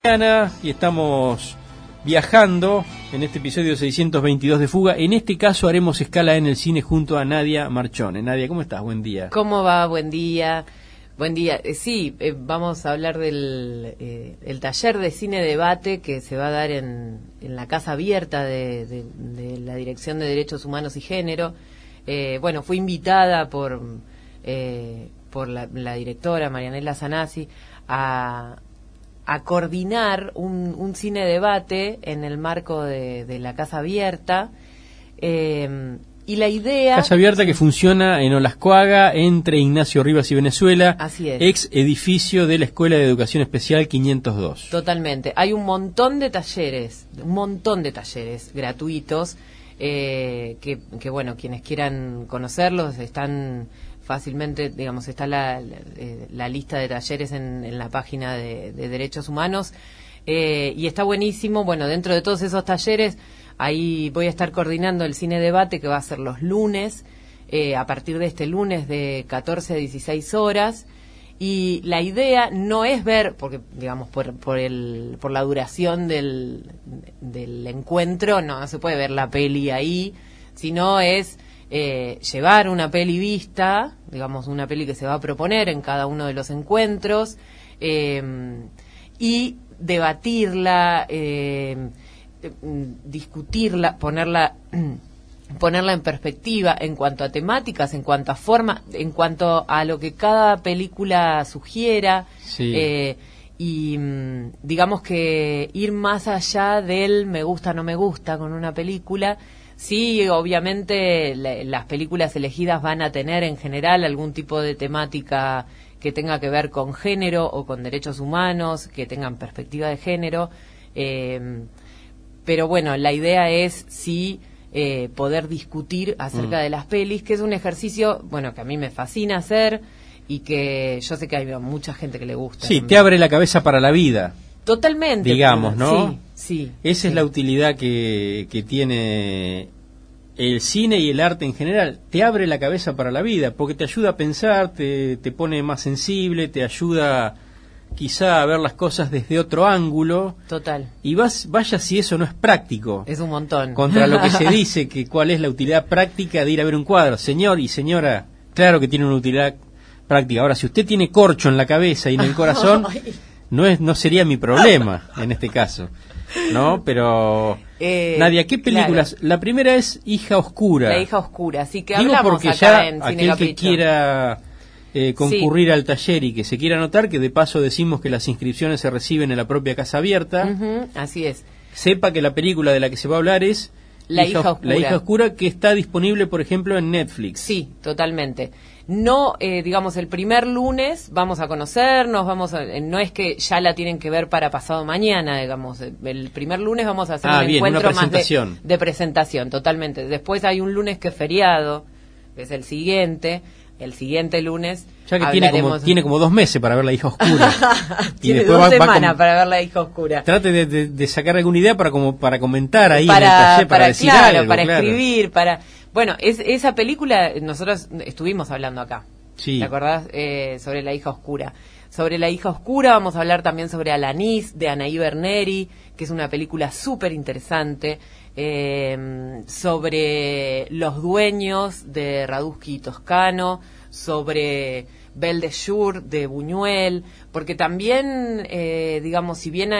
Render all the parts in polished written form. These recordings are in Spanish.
Y estamos viajando en este episodio 622 de Fuga. En este caso haremos escala en el cine junto a Nadia Marchone. Nadia, ¿cómo estás? Buen día. ¿Cómo va? Buen día. Buen día. Vamos a hablar del el taller de cine debate que se va a dar en la Casa Abierta de la Dirección de Derechos Humanos y Género. Fui invitada por la directora Marianela Zanasi a coordinar un cine debate en el marco de la Casa Abierta. Y la idea... Casa Abierta que funciona en Olascoaga, entre Ignacio Rivas y Venezuela. Así es. Ex edificio de la Escuela de Educación Especial 502. Totalmente. Hay un montón de talleres gratuitos, que quienes quieran conocerlos están fácilmente, digamos, está la lista de talleres en la página de Derechos Humanos, y está buenísimo. Bueno, dentro de todos esos talleres, ahí voy a estar coordinando el cine debate que va a ser los lunes, a partir de este lunes de 14 a 16 horas, y la idea no es ver, porque digamos por la duración del encuentro no se puede ver la peli ahí, sino es llevar una peli vista, digamos una peli que se va a proponer en cada uno de los encuentros, y debatirla, discutirla, ponerla en perspectiva en cuanto a temáticas, en cuanto a forma, en cuanto a lo que cada película sugiera. Sí. Digamos que ir más allá del me gusta, no me gusta con una película. Sí, obviamente las películas elegidas van a tener en general algún tipo de temática que tenga que ver con género o con derechos humanos, que tengan perspectiva de género, pero bueno, la idea es sí poder discutir acerca de las pelis, que es un ejercicio, bueno, que a mí me fascina hacer y que yo sé que hay mucha gente que le gusta. Sí, te abre la cabeza para la vida. Totalmente. Digamos, ¿no? Sí. Esa es la utilidad que tiene el cine y el arte en general. Te abre la cabeza para la vida, porque te ayuda a pensar, te pone más sensible, te ayuda quizá a ver las cosas desde otro ángulo. Total. Y vaya si eso no es práctico. Es un montón. Contra lo que se dice, que cuál es la utilidad práctica de ir a ver un cuadro. Señor y señora, claro que tiene una utilidad práctica. Ahora, si usted tiene corcho en la cabeza y en el corazón... No sería mi problema en este caso, ¿no? Pero Nadia, ¿qué películas? Claro. La primera es Hija Oscura. La Hija Oscura, así que digo hablamos porque acá ya en aquel Cine Capricho. que quiera concurrir al taller y que se quiera anotar, que de paso decimos que las inscripciones se reciben en la propia Casa Abierta. Así es. Sepa que la película de la que se va a hablar es La Hija Oscura. La Hija Oscura, que está disponible, por ejemplo, en Netflix. Sí, totalmente. No, digamos, el primer lunes vamos a conocernos, no es que ya la tienen que ver para pasado mañana, digamos. El primer lunes vamos a hacer un encuentro más de presentación, totalmente. Después hay un lunes que es feriado, que es el siguiente lunes. Ya que tiene como 2 meses para ver La Hija Oscura. Y tiene después 2 semanas para ver La Hija Oscura. Trate de sacar alguna idea para comentar ahí en el taller, para decir algo, para escribir, Bueno, esa película nosotros estuvimos hablando acá. Sí. ¿Te acordás? Sobre La Hija Oscura. Sobre La Hija Oscura vamos a hablar también sobre Alanis, de Anaí Berneri, que es una película súper interesante, sobre los dueños de Radusky y Toscano, sobre Belle de Jour de Buñuel, porque también, digamos, si bien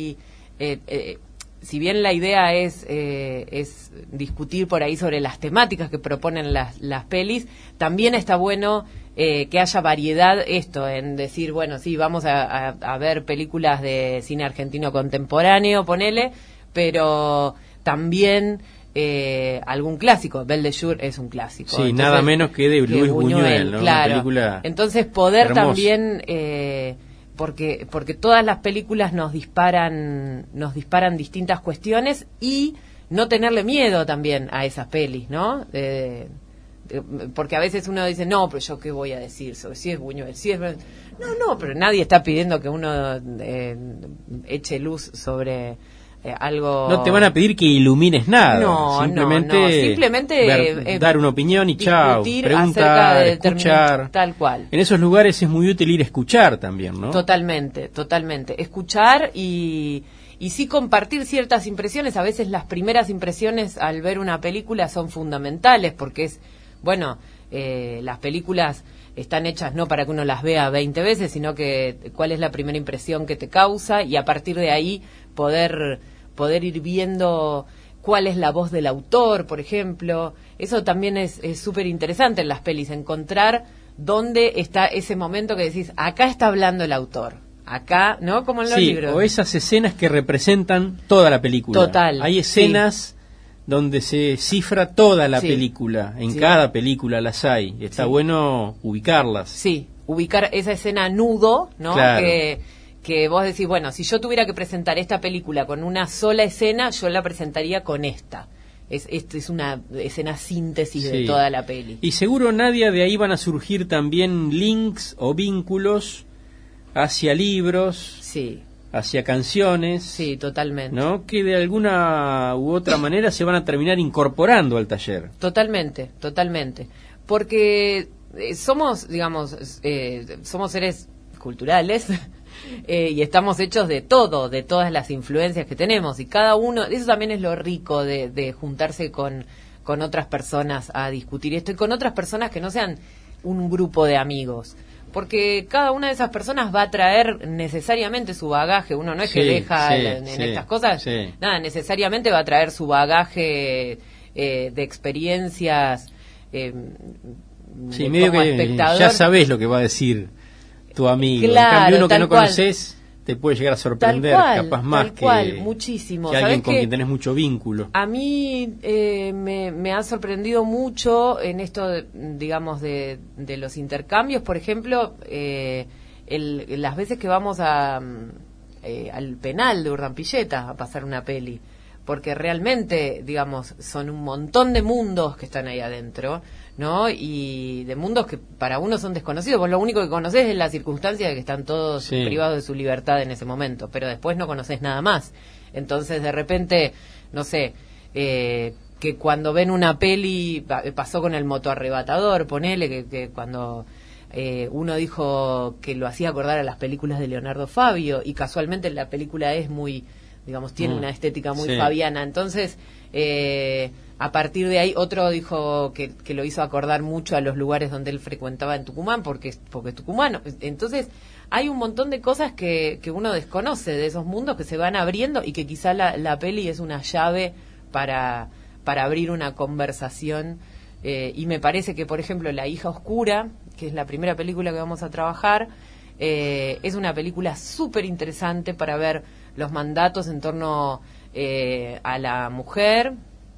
la idea es discutir por ahí sobre las temáticas que proponen las pelis, también está bueno que haya variedad en decir, bueno, sí, vamos a ver películas de cine argentino contemporáneo, ponele, pero también algún clásico. Belle de Jour es un clásico. Sí, entonces, nada menos que de Luis Buñuel, ¿no? Claro. Una película entonces poder hermosa. También... porque todas las películas nos disparan distintas cuestiones, y no tenerle miedo también a esas pelis, ¿no? Porque a veces uno dice, no, pero yo qué voy a decir sobre si es Buñuel, si es... No, pero nadie está pidiendo que uno eche luz sobre algo... No te van a pedir que ilumines nada. No, simplemente dar una opinión y chao. Preguntar, escuchar. Tal cual. En esos lugares es muy útil ir a escuchar también, ¿no? Totalmente. Escuchar y sí compartir ciertas impresiones. A veces las primeras impresiones al ver una película son fundamentales porque las películas están hechas no para que uno las vea 20 veces, sino que cuál es la primera impresión que te causa y a partir de ahí poder ir viendo cuál es la voz del autor, por ejemplo. Eso también es súper interesante en las pelis, encontrar dónde está ese momento que decís, acá está hablando el autor. Acá, ¿no? Como en los libros. O esas escenas que representan toda la película. Total. Hay escenas donde se cifra toda la película. En cada película las hay. Está bueno ubicarlas. Sí, ubicar esa escena nudo, ¿no? Claro. Que vos decís, bueno, si yo tuviera que presentar esta película con una sola escena, yo la presentaría con esta. Es una escena síntesis de toda la peli. Y seguro, Nadia, de ahí van a surgir también links o vínculos hacia libros, hacia canciones. Sí, totalmente. ¿No? Que de alguna u otra manera se van a terminar incorporando al taller. Totalmente. Porque somos seres culturales y estamos hechos de todo, de todas las influencias que tenemos y cada uno, eso también es lo rico de juntarse con otras personas a discutir esto y con otras personas que no sean un grupo de amigos, porque cada una de esas personas va a traer necesariamente su bagaje. Uno no es que deja en estas cosas, nada, necesariamente va a traer su bagaje de experiencias medio como que espectador. Ya sabés lo que va a decir tu amigo. Claro, en cambio, uno que no cual. conoces te puede llegar a sorprender, capaz más muchísimo. que alguien con quien tenés mucho vínculo. A mí me ha sorprendido mucho en esto, digamos, de los intercambios. Por ejemplo, las veces que vamos al penal de Urdampilleta a pasar una peli, porque realmente, digamos, son un montón de mundos que están ahí adentro, ¿no? Y de mundos que para uno son desconocidos. Vos lo único que conocés es la circunstancia de que están todos privados de su libertad en ese momento, pero después no conocés nada más. Entonces, de repente, no sé, que cuando ven una peli, pasó con el motoarrebatador, ponele, que cuando uno dijo que lo hacía acordar a las películas de Leonardo Fabio, y casualmente la película es muy, digamos, tiene una estética muy fabiana. Entonces, a partir de ahí, otro dijo que lo hizo acordar mucho a los lugares donde él frecuentaba en Tucumán, porque es tucumano. Entonces, hay un montón de cosas que uno desconoce de esos mundos que se van abriendo y que quizá la peli es una llave para abrir una conversación. Y me parece que, por ejemplo, La hija oscura, que es la primera película que vamos a trabajar, es una película súper interesante para ver los mandatos en torno a la mujer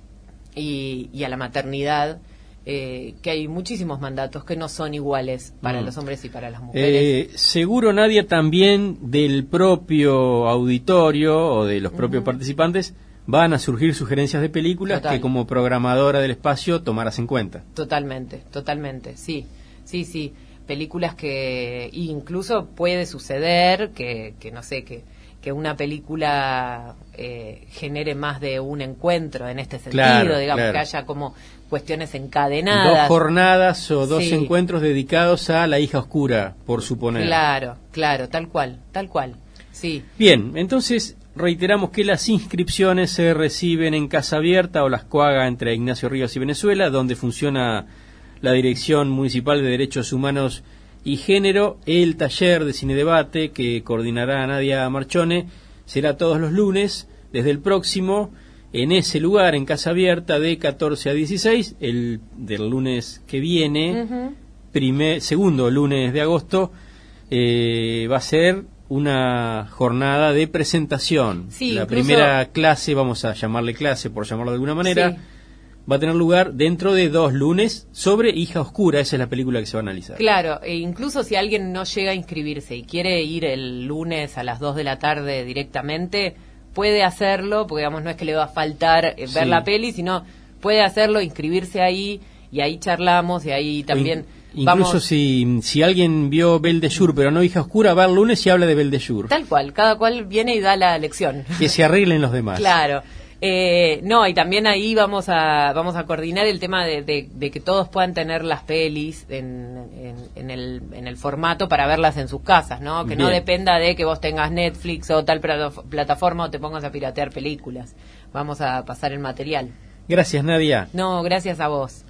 y a la maternidad, que hay muchísimos mandatos que no son iguales para los hombres y para las mujeres. Seguro, Nadia, también del propio auditorio o de los propios participantes van a surgir sugerencias de películas que como programadora del espacio tomarás en cuenta. Totalmente, sí. Películas que incluso puede suceder que no sé, que una película genere más de un encuentro en este sentido, digamos, que haya como cuestiones encadenadas. 2 jornadas o 2 encuentros dedicados a La hija oscura, por suponer. Claro, tal cual, sí. Bien, entonces reiteramos que las inscripciones se reciben en Casa Abierta o Las Coagas entre Ignacio Rivas y Venezuela, donde funciona la Dirección Municipal de Derechos Humanos y Género. El taller de cine debate que coordinará Nadia Marchone será todos los lunes, desde el próximo, en ese lugar, en Casa Abierta, de 14 a 16, el del lunes que viene, segundo lunes de agosto, va a ser una jornada de presentación. La primera clase, vamos a llamarle clase por llamarlo de alguna manera, va a tener lugar dentro de 2 lunes sobre Hija Oscura. Esa es la película que se va a analizar. Claro, e incluso si alguien no llega a inscribirse y quiere ir el lunes a las 2 de la tarde directamente, puede hacerlo, porque digamos no es que le va a faltar ver la peli, sino puede hacerlo, inscribirse ahí, y ahí charlamos, y ahí también Incluso si alguien vio Belle de Jour pero no Hija Oscura, va el lunes y habla de Belle de Jour. Tal cual, cada cual viene y da la lección. Que se arreglen los demás. Claro. No, y también ahí vamos a coordinar el tema de que todos puedan tener las pelis en el formato para verlas en sus casas, ¿no? Que no dependa de que vos tengas Netflix o tal plataforma o te pongas a piratear películas. Vamos a pasar el material. Gracias, Nadia. No, gracias a vos.